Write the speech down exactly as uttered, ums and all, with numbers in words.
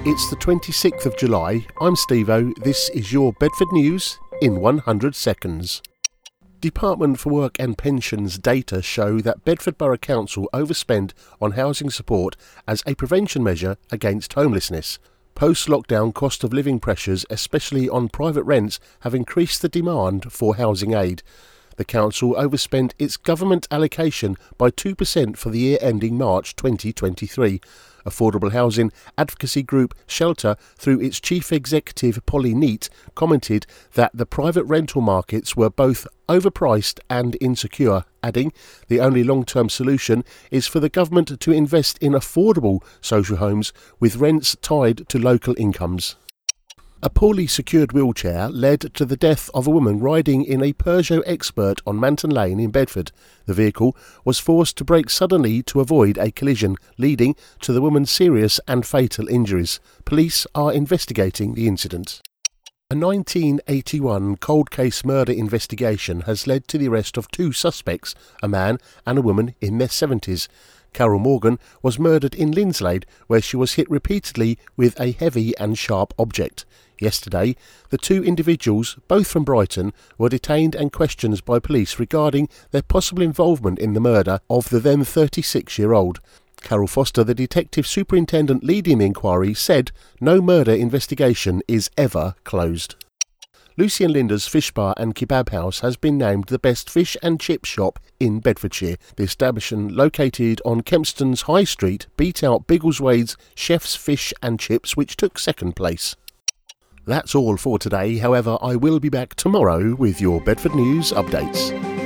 It's the twenty-sixth of July. I'm Steve-O. This is your Bedford News in one hundred seconds. Department for Work and Pensions data show that Bedford Borough Council overspent on housing support as a prevention measure against homelessness. Post-lockdown cost of living pressures, especially on private rents, have increased the demand for housing aid. The council overspent its government allocation by two percent for the year ending March twenty twenty-three. Affordable housing advocacy group Shelter, through its chief executive Polly Neate, commented that the private rental markets were both overpriced and insecure, adding, "The only long-term solution is for the government to invest in affordable social homes with rents tied to local incomes." A poorly secured wheelchair led to the death of a woman riding in a Peugeot Expert on Manton Lane in Bedford. The vehicle was forced to brake suddenly to avoid a collision, leading to the woman's serious and fatal injuries. Police are investigating the incident. A nineteen eighty-one cold case murder investigation has led to the arrest of two suspects, a man and a woman in their seventies. Carol Morgan was murdered in Linslade, where she was hit repeatedly with a heavy and sharp object. Yesterday, the two individuals, both from Brighton, were detained and questioned by police regarding their possible involvement in the murder of the then thirty-six-year-old. Carol Foster, the detective superintendent leading the inquiry, said no murder investigation is ever closed. Lucy and Linda's Fish Bar and Kebab House has been named the best fish and chip shop in Bedfordshire. The establishment, located on Kempston's High Street, beat out Biggleswade's Chef's Fish and Chips, which took second place. That's all for today. However, I will be back tomorrow with your Bedford News updates.